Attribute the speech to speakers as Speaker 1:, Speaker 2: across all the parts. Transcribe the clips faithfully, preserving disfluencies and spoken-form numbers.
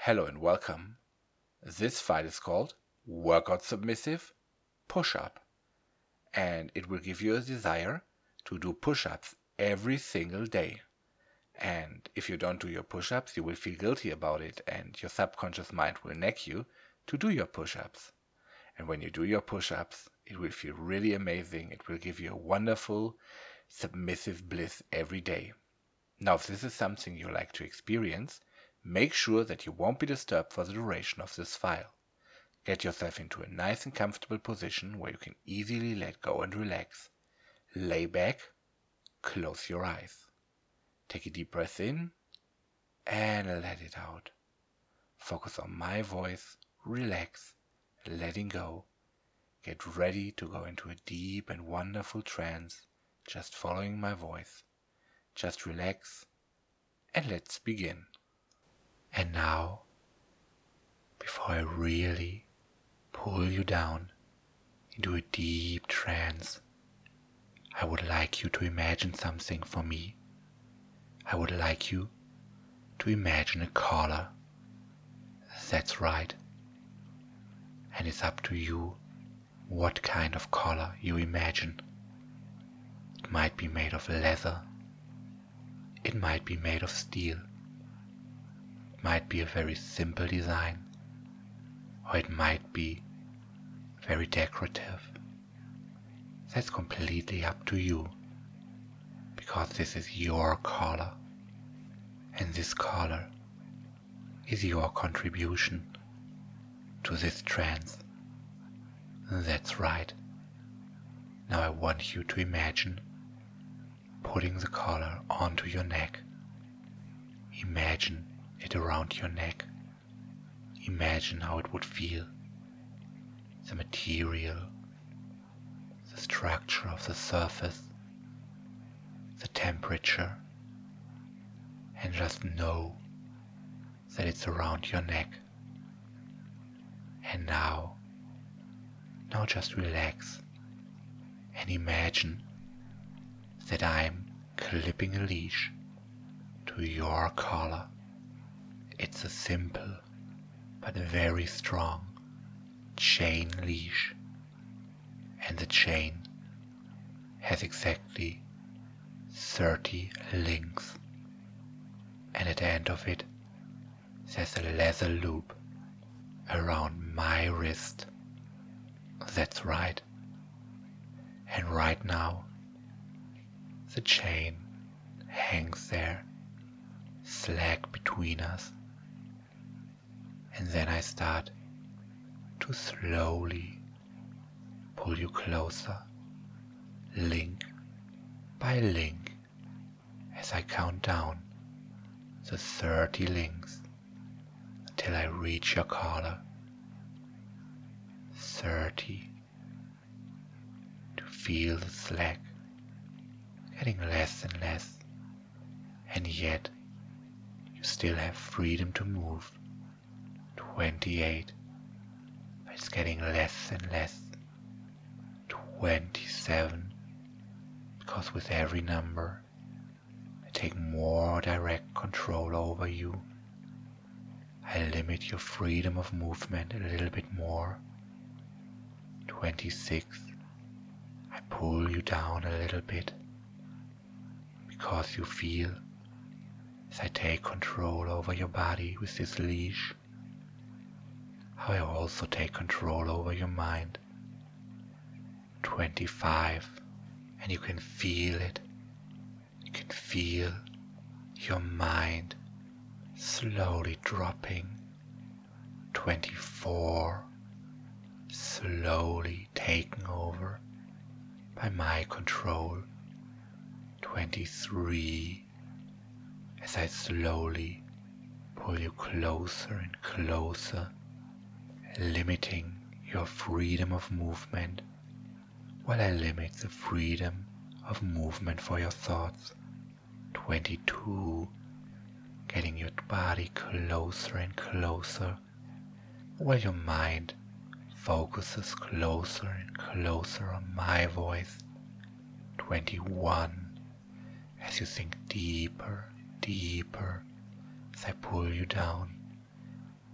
Speaker 1: Hello and welcome. This file is called Workout Submissive Push-Up, and it will give you a desire to do push-ups every single day. And if you don't do your push-ups, you will feel guilty about it, and your subconscious mind will nag you to do your push-ups. And when you do your push-ups, it will feel really amazing. It will give you a wonderful submissive bliss every day. Now, if this is something you like to experience, make sure that you won't be disturbed for the duration of this file. Get yourself into a nice and comfortable position where you can easily let go and relax. Lay back, close your eyes. Take a deep breath in and let it out. Focus on my voice, relax, letting go. Get ready to go into a deep and wonderful trance, just following my voice. Just relax and let's begin. And now, before I really pull you down into a deep trance, I would like you to imagine something for me. I would like you to imagine a collar. That's right. And it's up to you what kind of collar you imagine. It might be made of leather. It might be made of steel. It might be a very simple design, or it might be very decorative. That's completely up to you, because this is your collar, and this collar is your contribution to this trance. That's right. Now I want you to imagine putting the collar onto your neck. Imagine it around your neck. Imagine how it would feel. The material, the structure of the surface, the temperature, and just know that it's around your neck. And now, now just relax and imagine that I'm clipping a leash to your collar. It's a simple but very strong chain leash, and the chain has exactly thirty links, and at the end of it there's a leather loop around my wrist. That's right. And right now the chain hangs there, slack between us, and then I start to slowly pull you closer, link by link, as I count down the thirty links until I reach your collar. Thirty. To feel the slack getting less and less, and yet you still have freedom to move. Twenty-eight, but it's getting less and less. Twenty-seven, because with every number I take more direct control over you. I limit your freedom of movement a little bit more. Twenty-six, I pull you down a little bit, because you feel, as I take control over your body with this leash, how I also take control over your mind. Twenty-five, and you can feel it. You can feel your mind slowly dropping. Twenty-four, slowly taken over by my control. Twenty-three, as I slowly pull you closer and closer, limiting your freedom of movement while I limit the freedom of movement for your thoughts. Twenty-two, getting your body closer and closer while your mind focuses closer and closer on my voice. Twenty-one, as you sink deeper, deeper, as I pull you down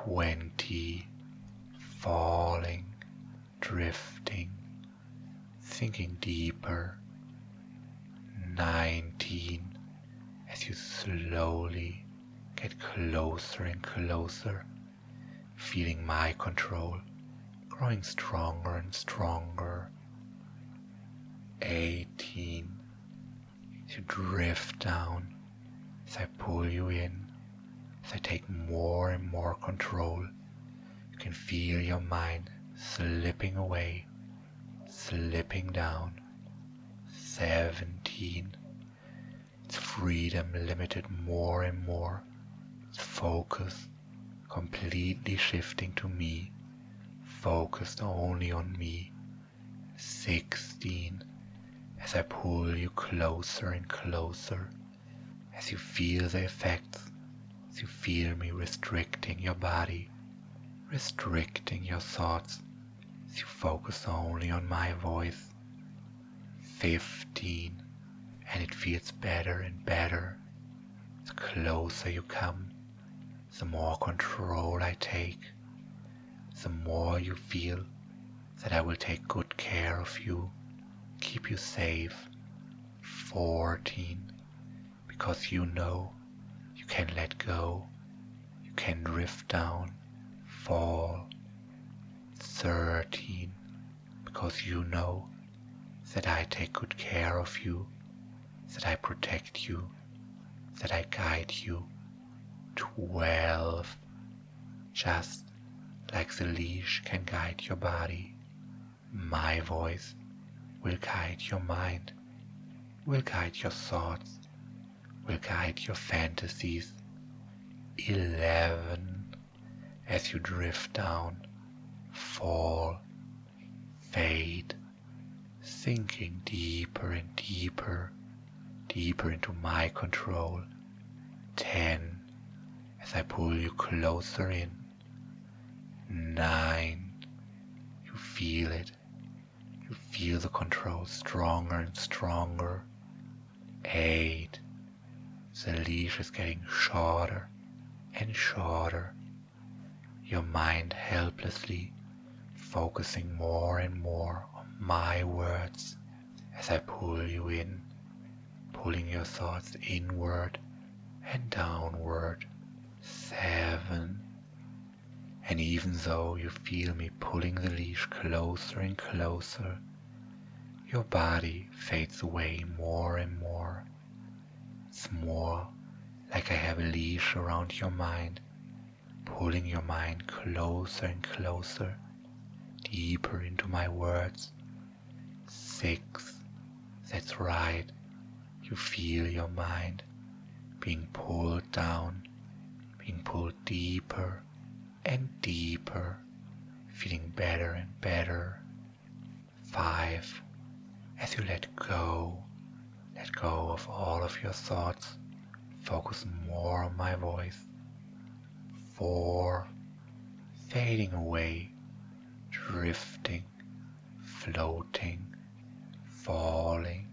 Speaker 1: twenty, falling, drifting, sinking deeper. Nineteen, as you slowly get closer and closer, feeling my control growing stronger and stronger. Eighteen, as you drift down, as I pull you in, as I take more and more control. You can feel your mind slipping away, slipping down. Seventeen, its freedom limited more and more, its focus completely shifting to me, focused only on me. Sixteen, as I pull you closer and closer, as you feel the effects, as you feel me restricting your body, restricting your thoughts, as you focus only on my voice. Fifteen, and it feels better and better. The closer you come, the more control I take, the more you feel that I will take good care of you, keep you safe. Fourteen, because you know you can let go, you can drift down, fall. Thirteen, because you know that I take good care of you, that I protect you, that I guide you. Twelve, just like the leash can guide your body, my voice will guide your mind, will guide your thoughts, will guide your fantasies. Eleven, as you drift down, fall, fade, sinking deeper and deeper, deeper into my control. Ten, as I pull you closer in. Nine, you feel it, you feel the control stronger and stronger. Eight, the leash is getting shorter and shorter, your mind helplessly focusing more and more on my words as I pull you in, pulling your thoughts inward and downward. Seven, and even though you feel me pulling the leash closer and closer, your body fades away more and more. It's more like I have a leash around your mind, pulling your mind closer and closer, deeper into my words. Six, that's right, you feel your mind being pulled down, being pulled deeper and deeper, feeling better and better. Five, as you let go, let go of all of your thoughts, focus more on my voice. Four, fading away, drifting, floating, falling.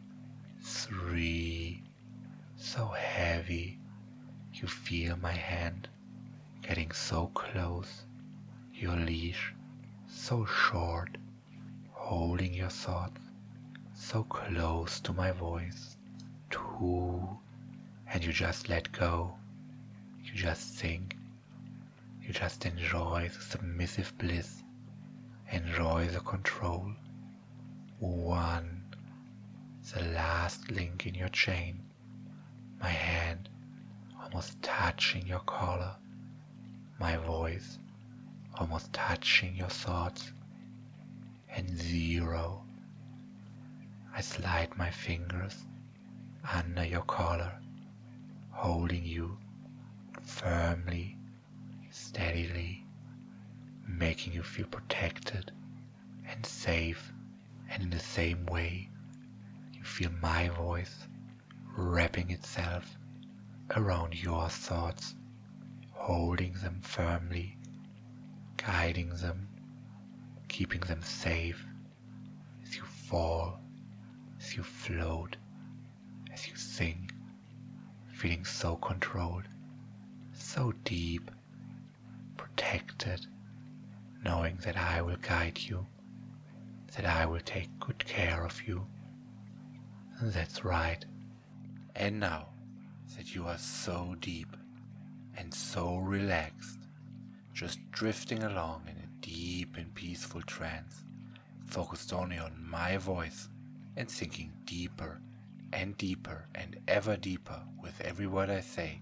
Speaker 1: Three, so heavy, you feel my hand getting so close, your leash so short, holding your thoughts so close to my voice. Two, and you just let go, you just think, you just enjoy the submissive bliss, enjoy the control. One, the last link in your chain, my hand almost touching your collar, my voice almost touching your thoughts. And zero, I slide my fingers under your collar, holding you firmly, steadily, making you feel protected and safe. And in the same way, you feel my voice wrapping itself around your thoughts, holding them firmly, guiding them, keeping them safe as you fall, as you float, as you sink, feeling so controlled, so deep, that I will guide you, that I will take good care of you. That's right. And now that you are so deep and so relaxed, just drifting along in a deep and peaceful trance, focused only on my voice and sinking deeper and deeper and ever deeper with every word I say,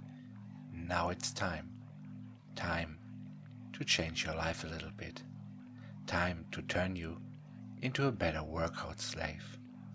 Speaker 1: now it's time. Time to change your life a little bit. Time to turn you into a better workout slave.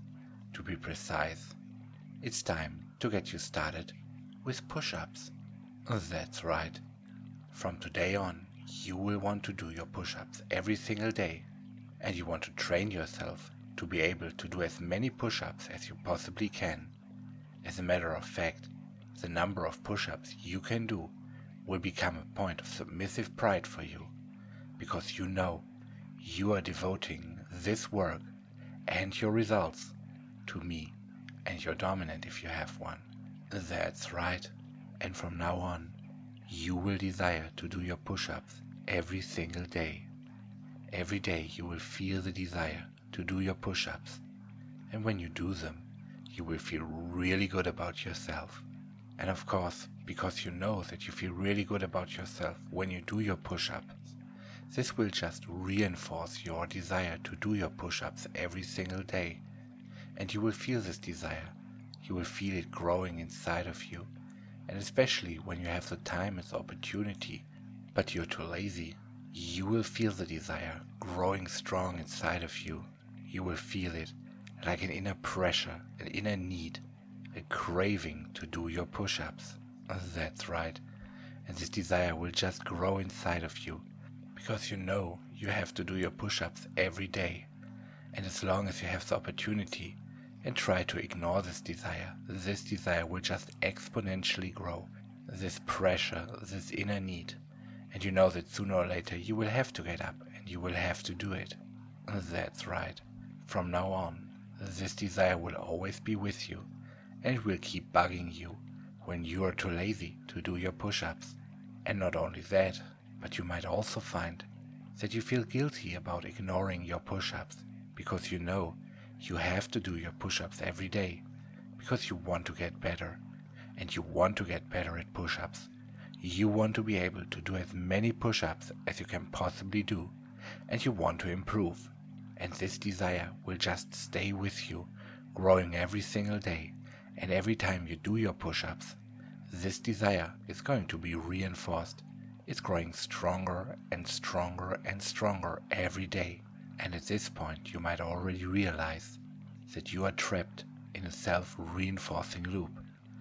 Speaker 1: To be precise, it's time to get you started with push-ups. That's right. From today on, you will want to do your push-ups every single day, and you want to train yourself to be able to do as many push-ups as you possibly can. As a matter of fact, the number of push-ups you can do will become a point of submissive pride for you, because you know you are devoting this work and your results to me and your dominant if you have one. That's right. And from now on, you will desire to do your push-ups every single day. Every day you will feel the desire to do your push-ups. And when you do them, you will feel really good about yourself. And of course, because you know that you feel really good about yourself when you do your push-ups, this will just reinforce your desire to do your push-ups every single day. And you will feel this desire. You will feel it growing inside of you. And especially when you have the time and the opportunity, but you're too lazy, you will feel the desire growing strong inside of you. You will feel it like an inner pressure, an inner need, a craving to do your push-ups. That's right. And this desire will just grow inside of you, because you know you have to do your push-ups every day. And as long as you have the opportunity and try to ignore this desire, this desire will just exponentially grow. This pressure, this inner need. And you know that sooner or later you will have to get up and you will have to do it. That's right. From now on, this desire will always be with you, and it will keep bugging you when you are too lazy to do your push-ups. And not only that, but you might also find that you feel guilty about ignoring your push-ups, because you know you have to do your push-ups every day, because you want to get better, and you want to get better at push-ups. You want to be able to do as many push-ups as you can possibly do, and you want to improve. And this desire will just stay with you, growing every single day, and every time you do your push-ups, this desire is going to be reinforced. It's growing stronger and stronger and stronger every day. And at this point you might already realize that you are trapped in a self-reinforcing loop,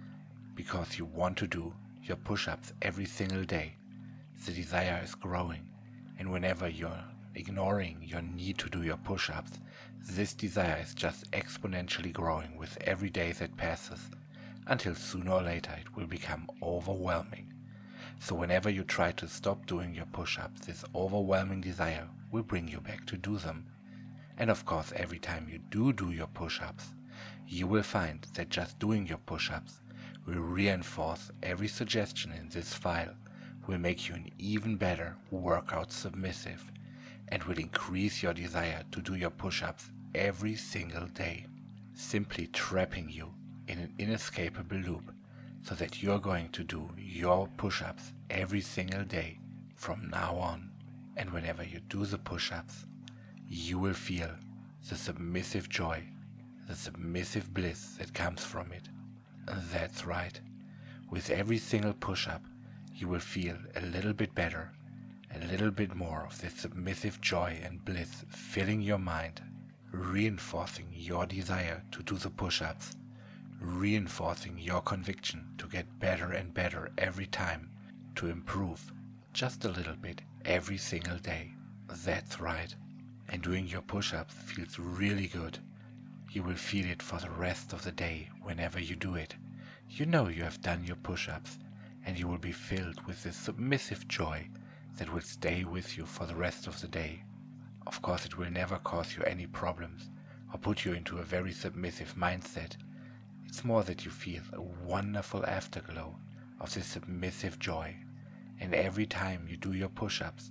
Speaker 1: because you want to do your push-ups every single day. The desire is growing, and whenever you're ignoring your need to do your push-ups, this desire is just exponentially growing with every day that passes, until sooner or later it will become overwhelming. So whenever you try to stop doing your push-ups, this overwhelming desire will bring you back to do them. And of course, every time you do do your push-ups, you will find that just doing your push-ups will reinforce every suggestion in this file, will make you an even better workout submissive, and will increase your desire to do your push-ups every single day, simply trapping you in an inescapable loop, so that you're going to do your push-ups every single day from now on. And whenever you do the push-ups, you will feel the submissive joy, the submissive bliss that comes from it. That's right. With every single push-up, you will feel a little bit better, a little bit more of this submissive joy and bliss filling your mind, reinforcing your desire to do the push-ups, reinforcing your conviction to get better and better every time, to improve just a little bit every single day. That's right. And doing your push-ups feels really good. You will feel it for the rest of the day whenever you do it. You know you have done your push-ups, and you will be filled with this submissive joy that will stay with you for the rest of the day. Of course, it will never cause you any problems or put you into a very submissive mindset. It's more that you feel a wonderful afterglow of this submissive joy. And every time you do your push-ups,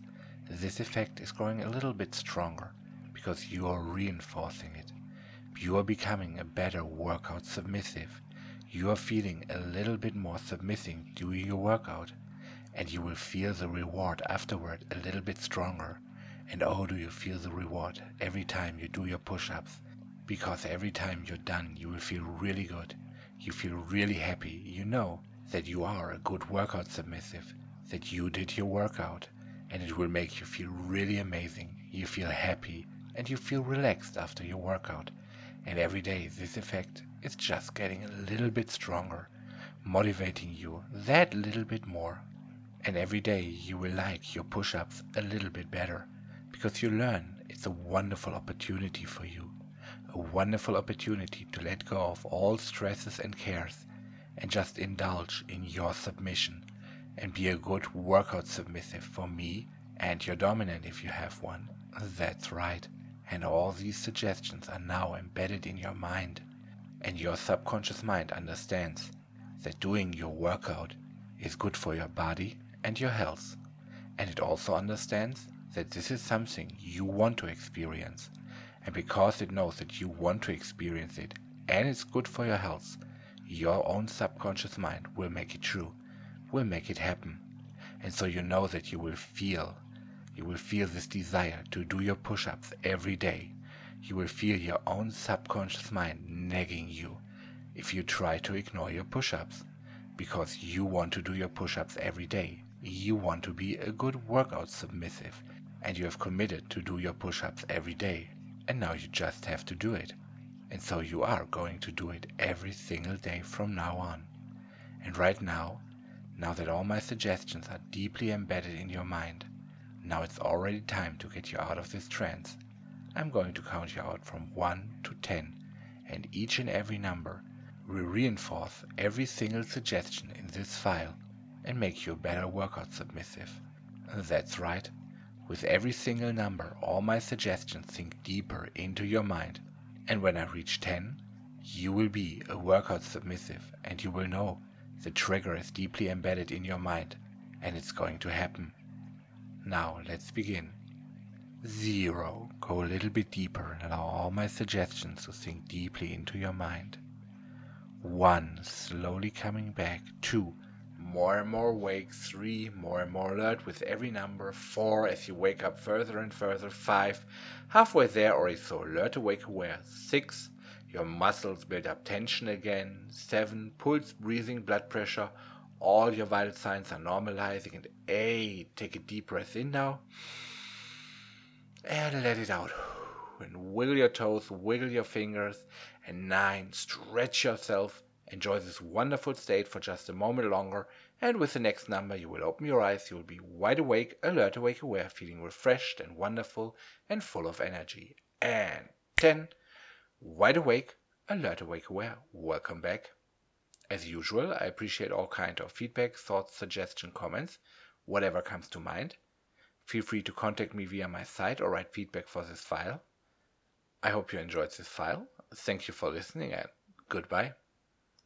Speaker 1: this effect is growing a little bit stronger because you are reinforcing it. You are becoming a better workout submissive. You are feeling a little bit more submissive during your workout, and you will feel the reward afterward a little bit stronger. And oh, do you feel the reward every time you do your push-ups, because every time you're done you will feel really good. You feel really happy. You know that you are a good workout submissive, that you did your workout, and it will make you feel really amazing. You feel happy and you feel relaxed after your workout. And every day this effect is just getting a little bit stronger, motivating you that little bit more. And every day you will like your push-ups a little bit better, because you learn it's a wonderful opportunity for you, a wonderful opportunity to let go of all stresses and cares and just indulge in your submission and be a good workout submissive for me and your dominant if you have one. That's right. And all these suggestions are now embedded in your mind, and your subconscious mind understands that doing your workout is good for your body and your health. And it also understands that this is something you want to experience. And because it knows that you want to experience it and it's good for your health, your own subconscious mind will make it true, will make it happen. And so you know that you will feel You will feel this desire to do your push-ups every day. You will feel your own subconscious mind nagging you if you try to ignore your push-ups, because you want to do your push-ups every day. You want to be a good workout submissive, and you have committed to do your push-ups every day, and now you just have to do it. And so you are going to do it every single day from now on. And right now, now that all my suggestions are deeply embedded in your mind, now it's already time to get you out of this trance. I'm going to count you out from one to ten, and each and every number will reinforce every single suggestion in this file and make you a better workout submissive. That's right. With every single number, all my suggestions sink deeper into your mind, and when I reach ten, you will be a workout submissive, and you will know the trigger is deeply embedded in your mind, and it's going to happen. Now let's begin. Zero. Go a little bit deeper and allow all my suggestions to sink deeply into your mind. One. Slowly coming back. Two. More and more awake. Three. More and more alert with every number. Four. As you wake up further and further. Five. Halfway there, or so alert, awake, aware. Six. Your muscles build up tension again. Seven. Pulse, breathing, blood pressure. All your vital signs are normalizing. And eight, take a deep breath in now. And let it out. And wiggle your toes, wiggle your fingers. And nine, stretch yourself. Enjoy this wonderful state for just a moment longer. And with the next number, you will open your eyes. You will be wide awake, alert, awake, aware, feeling refreshed and wonderful and full of energy. And ten, wide awake, alert, awake, aware. Welcome back. As usual, I appreciate all kinds of feedback, thoughts, suggestions, comments, whatever comes to mind. Feel free to contact me via my site or write feedback for this file. I hope you enjoyed this file. Thank you for listening and goodbye.